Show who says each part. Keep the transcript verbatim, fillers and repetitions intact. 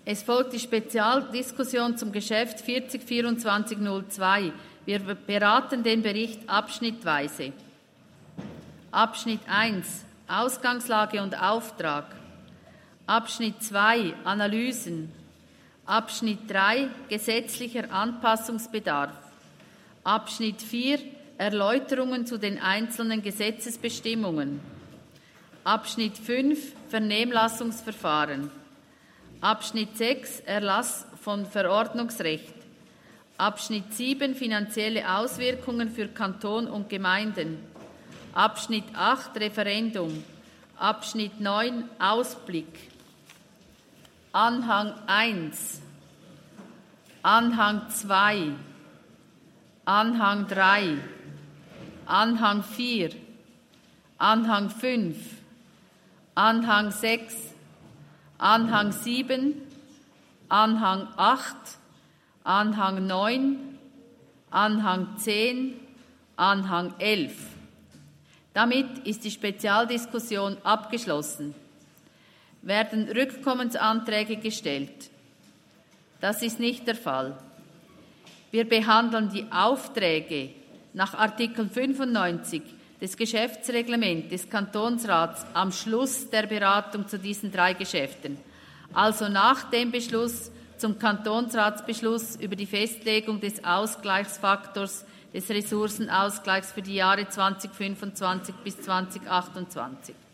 Speaker 1: Es folgt die Spezialdiskussion zum Geschäft vierzig vierundzwanzig null zwei. Wir beraten den Bericht abschnittweise. Abschnitt eins. Ausgangslage und Auftrag. Abschnitt zwei. Analysen. Abschnitt drei. Gesetzlicher Anpassungsbedarf. Abschnitt vier. Erläuterungen zu den einzelnen Gesetzesbestimmungen. Abschnitt fünf. Vernehmlassungsverfahren. Abschnitt sechs. Erlass von Verordnungsrecht. Abschnitt sieben. Finanzielle Auswirkungen für Kanton und Gemeinden. Abschnitt acht. Referendum. Abschnitt neun. Ausblick. Anhang eins. Anhang zwei. Anhang drei. Anhang vier. Anhang fünf. Anhang sechs. Anhang sieben. Anhang acht. Anhang neun. Anhang zehn. Anhang elf. Damit ist die Spezialdiskussion abgeschlossen. Werden Rückkommensanträge gestellt? Das ist nicht der Fall. Wir behandeln die Aufträge nach Artikel fünfundneunzig des Geschäftsreglements des Kantonsrats am Schluss der Beratung zu diesen drei Geschäften, also nach dem Beschluss zum Kantonsratsbeschluss über die Festlegung des Ausgleichsfaktors des Ressourcenausgleichs für die Jahre zweitausendfünfundzwanzig bis zweitausendachtundzwanzig.